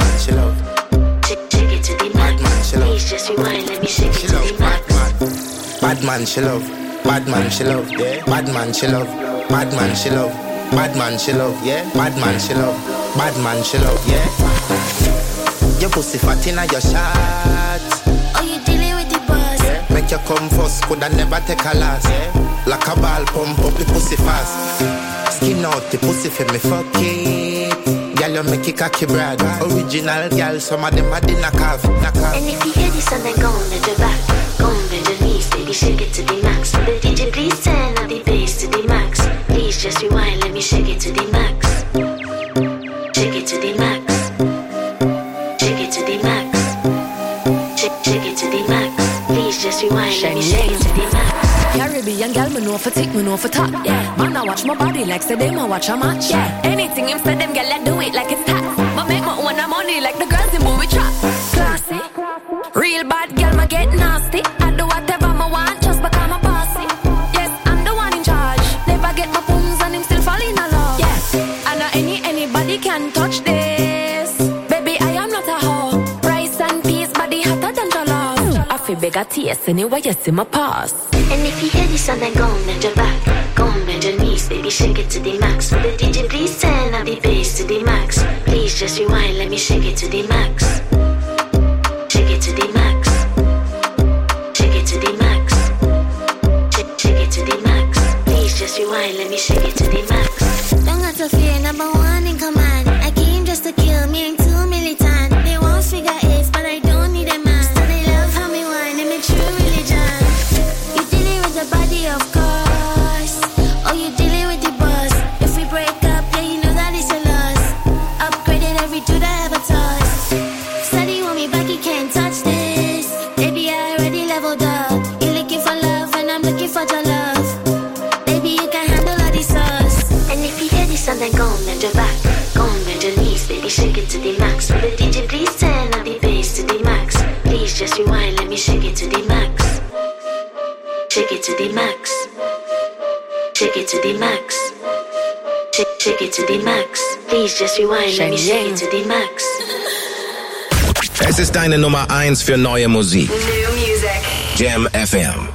Shake it to the max. Please just rewind, let me shake it to the max. Bad man, she love. Bad man, she love. Yeah. Bad man, she love. Bad man, she love. Bad man, she love. Yeah. Bad man, she love. Bad man, she love. Yeah. Your pussy fat inna your shot. Oh, you dealing with the boss? Yeah. Make you come first, coulda never take a last. Yeah. Like a ball, pump up the pussy fast. Skin out the pussy for me, fuck it. Girl, you make it cocky brad. Original girl, some of them are the knockoff. And if you hear this and then go and bend your back, go and bend your knees, baby, shake it to the max. Will the DJ please turn up the bass to the max? Please just rewind, let me shake it to the max. Shake it to the max. Shake it to the max. Shake it to the max. Please just rewind, let me shake it to the max. Caribbean girl, me know for tick, me know for top. Yeah, man, I watch my body like say them I watch a match. Yeah, anything him say them girl, I do it like it's tax. But make my own money like the girls in movie trap. Classy, real bad girl, me get nasty. I do whatever I want just because I'm a bossy. Yes, I'm the one in charge. Never get my pums and him still fall in love. Yes, I know anybody can touch this. Baby, I am not a hoe. Rice and peas, body hotter than jollof. I feel bigger taste anyway, you see my pass. And if you hear this and then go and bend your back, go and bend your knees, baby, shake it to the max. Will the DJ please turn up the bass to the max? Please just rewind, let me shake it to the max. Shake it to the max. Shake it to the max. Shake it to the max. Please just rewind, let me shake it to the max. Don't got to fear, number one in command. I came just to kill, me ain't too militant. They won't figure eight, but I don't need a man. So they love how me whine, and me true religion. You dealing with the body, of course. Oh, you dealing with the boss. If we break up, yeah, you know that it's a loss. Upgraded every dude I ever touched. Study want me back, you can't touch this. Baby, I already leveled up. You're looking for love, and I'm looking for your love. Baby, you can handle all these sauce. And if you hear this and then go and bend your back, go and bend your knees, baby, shake it to the max. Will the DJ please turn up the bass to the max? Please just rewind, let me shake it to the max. Shake it to the max. Shake it to the max. Shake it to the max. Please just rewind, let me shake it to the max. Es ist deine Nummer 1 für neue Musik. New music. Jam FM.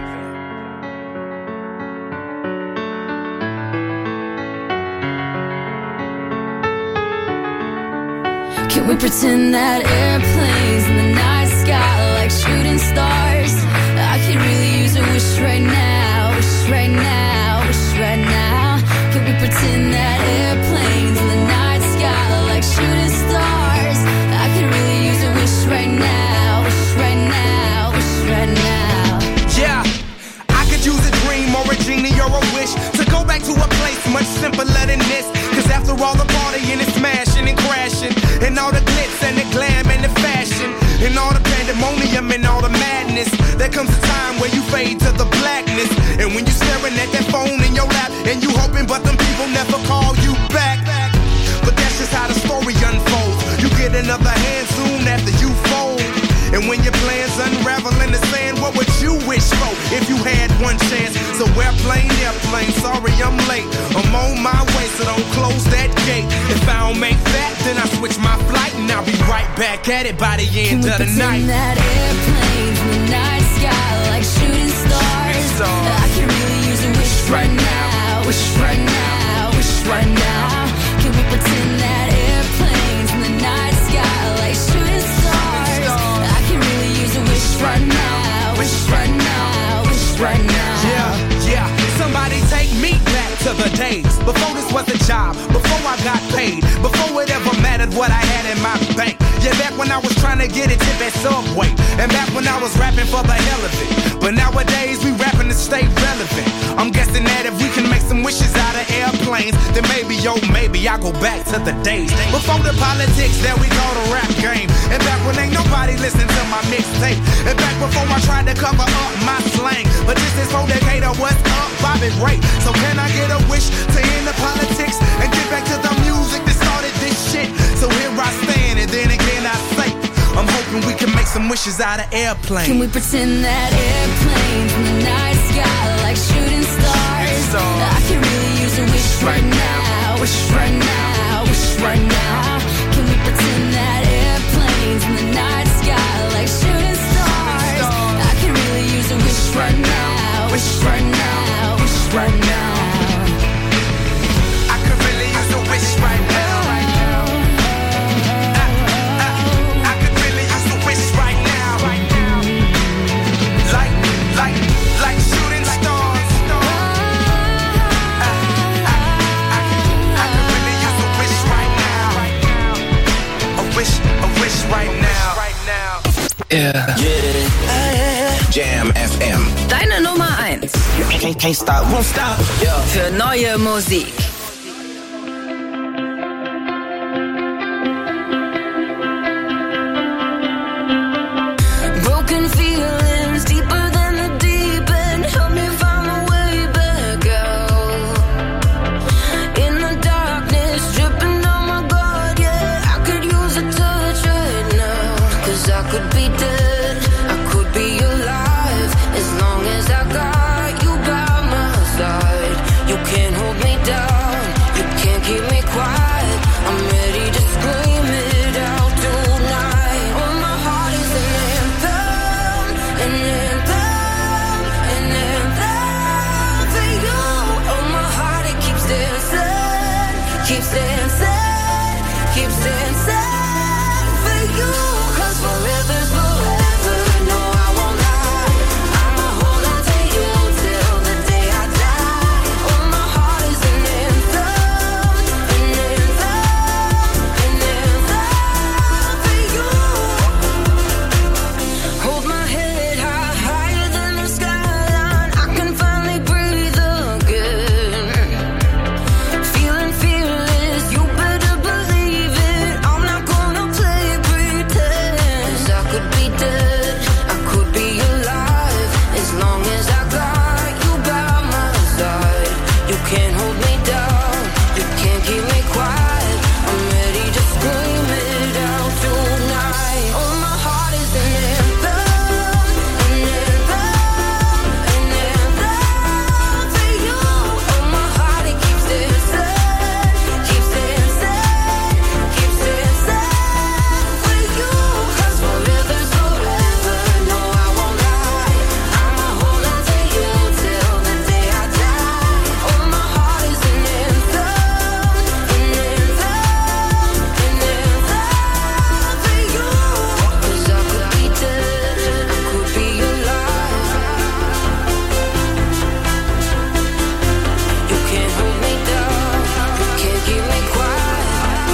Can we pretend that airplanes in the night sky like shooting stars? I could really use a wish right now, wish right now, wish right now. Can we pretend that airplanes in the night sky like shooting stars? I could really use a wish right now, wish right now, wish right now. Yeah, I could use a dream or a genie or a wish to go back to a place much simpler than this. Cause after all the partying and smashing and crashing, and all the glitz and the glam and the fashion, and all the pandemonium and all the madness, there comes a time where you fade to the blackness. And when you're staring at that phone in your lap, and you hoping but them people never call you back. But that's just how the story unfolds. You get another hand soon after you fold. And when your plans unravel in the sand, what would you wish for if you had one chance? So airplane, sorry I'm late. I'm on my way, so don't close that gate. If I don't make that, then I switch my flight, and I'll be right back at it by the end of the night. Can we pretend that airplanes in the night sky like shooting stars? I can really use a wish right now, wish right now, wish right now. Can we pretend that airplanes in the night sky like shooting stars? I can really use a wish right now, wish right now, wish right now. Yeah, somebody take me back to the days before this was a job, before I got paid, before it ever mattered what I had in my bank. Yeah, back when I was trying to get a tip at Subway, and back when I was rapping for the hell of it. But nowadays we rapping to stay relevant. I'm guessing that if we can make some wishes out of airplanes, then maybe yo, maybe I go back to the days before the politics that we call the rap game. And back when ain't nobody listening to my mixtape. And back before I tried to cover up my slang. But this is for Decatur, what's up, Bobby Ray? So can I get a wish to end the politics and get back to the music that started this shit? So here I stand, and then again I say, I'm hoping we can make some wishes out of airplanes. Can we pretend that airplanes in the night sky like shooting stars? I can really use a wish right now, wish right now, wish right now. Can we pretend that airplanes in the night sky like shooting stars? I can really use a wish right now, wish right now, wish right now. I could really use a wish right now. Like shooting stars. I can really use a wish right now. A wish right now. Yeah. Jam FM. Deine Nummer 1. Can't stop, won't stop. Für neue Musik. Broken feelings deeper than the deep end. Help me find my way back out. In the darkness, dripping on my guard, yeah. I could use a touch right now. 'Cause I could be dead, I could be alive. As long as I got you by my side. You can't hold me down, you can't keep me quiet. I'm ready to scream it out tonight. Oh, my heart is an anthem, an anthem, an anthem for you. Oh, my heart, it keeps dancing, keeps dancing, keeps dancing for you. 'Cause forever's forever, no, I won't lie. I'ma hold on to you till the day I die. Oh, my heart is an anthem, an anthem, an anthem for you. Hold my head high, higher than the skyline. I can finally breathe again. Feeling fearless, you better believe it. I'm not gonna play pretend. 'Cause I could be dead, I could be alive. As long as I got you by my side. You can't hold me down, you can't keep me quiet. I'm ready to scream it out tonight. Oh, my heart is an anthem, an anthem, an anthem for you. Oh, my heart, it keeps dancing, keeps dancing, keeps dancing for you. 'Cause forever's forever, no, I won't lie. I'ma hold on to you till the day I die. Oh, my heart is an anthem, an anthem, an anthem for you. 'Cause I could be dead, I could be alive. You can't hold me down, you can't keep me quiet.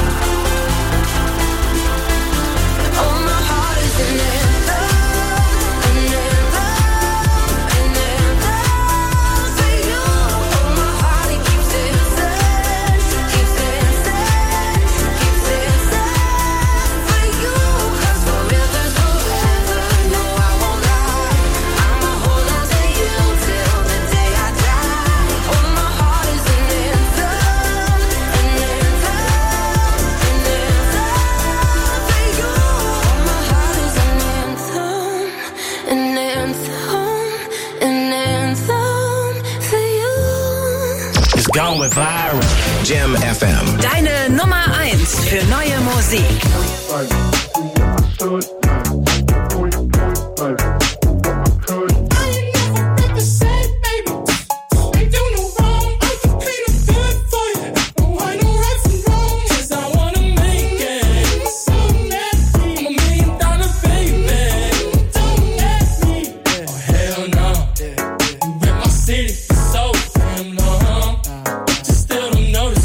Oh, my heart is an anthem, an anthem, an anthem for you. Oh, my heart, it keeps dancing, keeps dancing, keeps dancing for you. 'Cause forever's forever, no, I won't lie. I'ma hold on to you till the day I die. Oh, my heart is an anthem, an anthem, an anthem for you. Oh, my heart is an anthem, an anthem, an anthem for you. It's going viral. Jam FM. Deine Nummer 1 für neue Musik.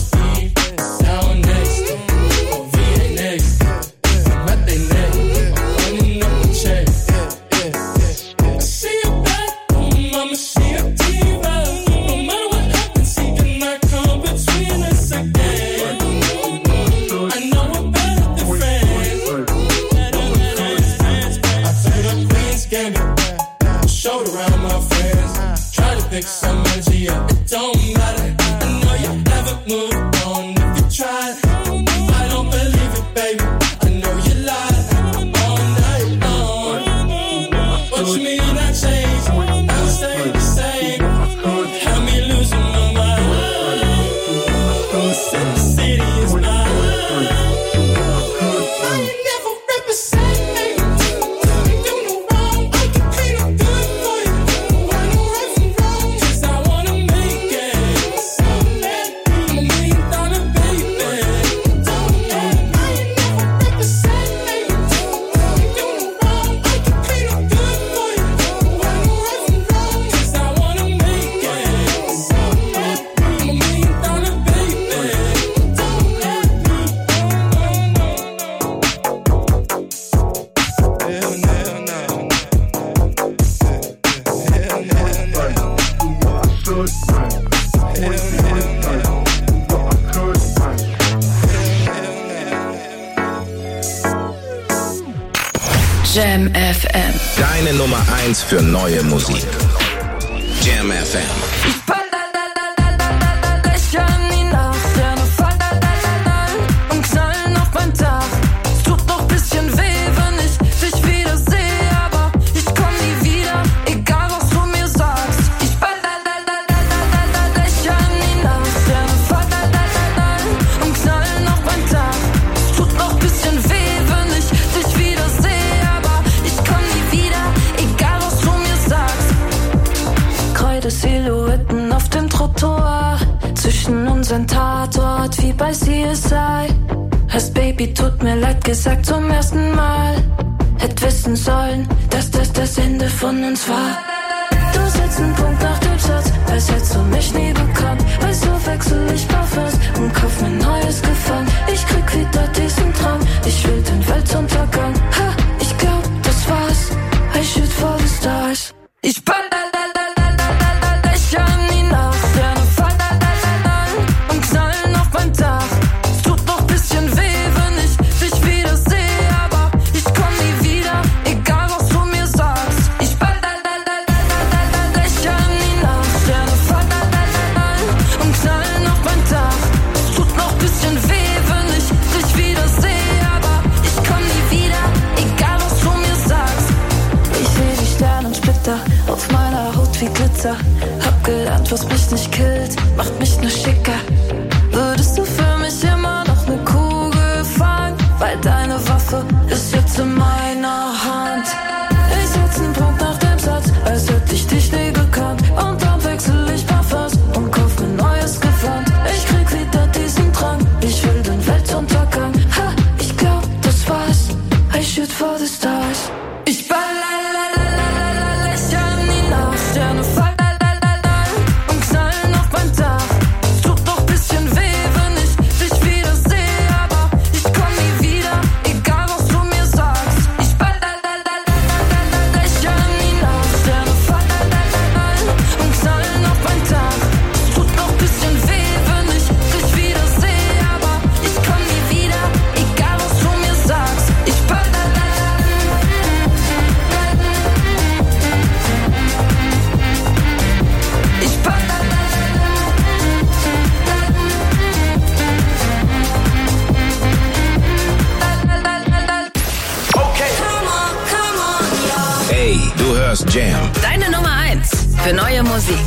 Sound next, or VA next, Methane next. Jam FM. Deine Nummer 1 für neue Musik. Jam FM. Silhouetten auf dem Trottoir, zwischen unseren Tatort wie bei CSI. Hast Baby, tut mir leid gesagt zum ersten Mal. Hätt wissen sollen, dass das das Ende von uns war. Du setzt einen Punkt nach dem Satz, als hättest du mich nie bekannt. Weißt du, wechsel ich Parfums und kauf mir neues Gefallen. Ich krieg wieder diesen Traum, ich will den Weltuntergang. Ha, ich glaub, das war's, I shoot for the stars. Ich ball auf meiner Haut wie Glitzer. Hab gelernt, was mich nicht killt, macht mich nur schicker. Würdest du für mich immer noch ne Kugel fangen? Weil deine Waffe ist jetzt in meiner Hand. Ich setz einen Punkt nach dem Satz, als hätte ich dich nie gekannt. Und dann wechsel ich Parfums und kauf mir neues Gewand. Ich krieg wieder diesen Drang, ich will den Weltuntergang. Ha, ich glaub, das war's, I shoot for the stars. Ich ball Sterne fallen und knallen auf mein Dach. Es tut noch bisschen weh, wenn ich dich wieder sehe, aber ich komm nie wieder, egal was du mir sagst. Ich ball Lächeln nie nach. Sterne fallen und knallen auf mein Dach. Es tut noch bisschen weh, wenn ich dich wieder sehe, aber ich komm nie wieder, egal was du mir sagst. Ich ball Hey, du hörst Jam. Deine Nummer 1 für neue Musik.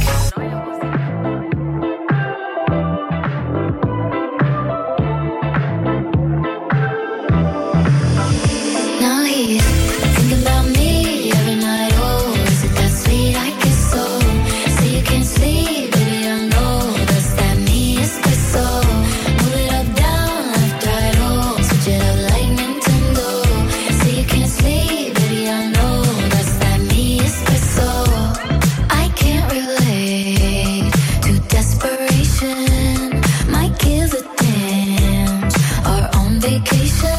Now he's thinking about me every night. Oh, is it that sweet? I guess so. Say you can't sleep, baby, I know that's that me espresso. Move it up, down, left, right, oh, switch it up like Nintendo. Say you can't sleep, baby, I know that's that me espresso. I can't relate to desperation. Might give a damn. Are on vacation.